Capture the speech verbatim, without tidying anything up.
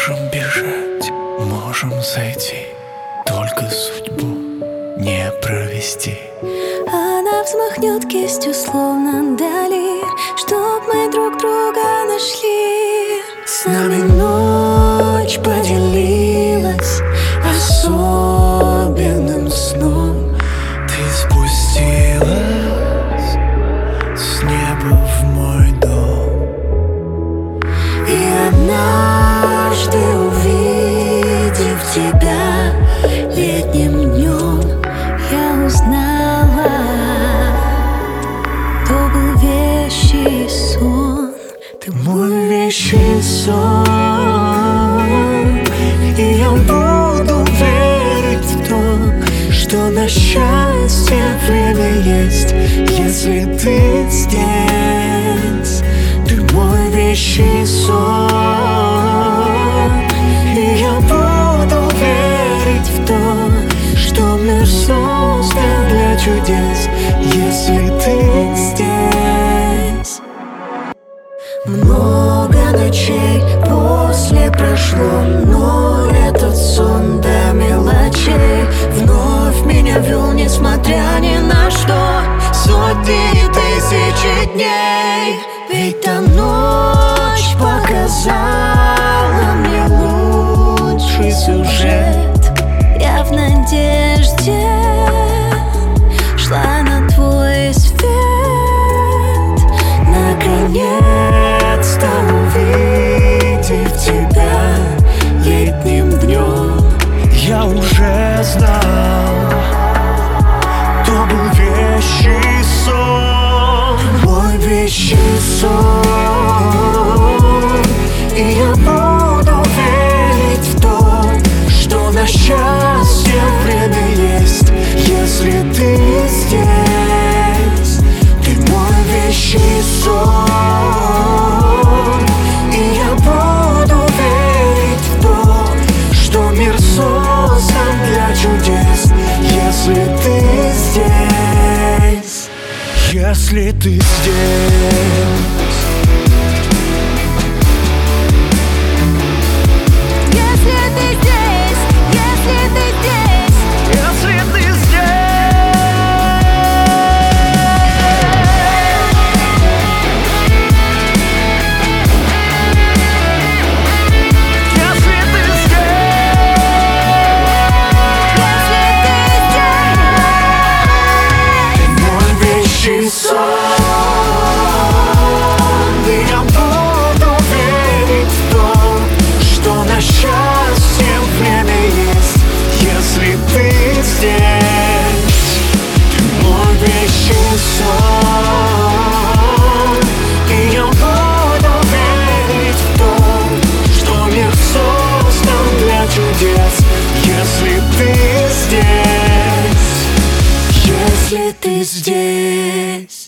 Можем бежать, можем зайти, только судьбу не провести. Она взмахнет кистью, словно дали, чтоб мы друг друга нашли. С нами ночь поделилась особенным сном. Ты спустилась с неба в мой дом. И однажды, увидев тебя летним днем, я узнала, то был вещий сон. Ты мой вещий сон, и я буду верить в то, что на счастье время есть, если ты здесь. Ты мой вещий сон, и я буду верить в то, что мир создан для чудес, если ты здесь. Много ночей после прошло, но этот сон до мелочей вновь меня вел, несмотря ни на что, сотни и тысячи дней. Ведь та ночь показала мне лучший сюжет. Я в надежде шла на твой свет. Наконец-то, увидев тебя летним днем, я уже знал, то был вещий сон. мой вещий сон. И я буду верить в то, что на счастье время есть, если ты здесь. Ты мой вещий сон. И я буду верить в то, что мир создан для чудес, если ты здесь. Если ты здесь. Если ты здесь.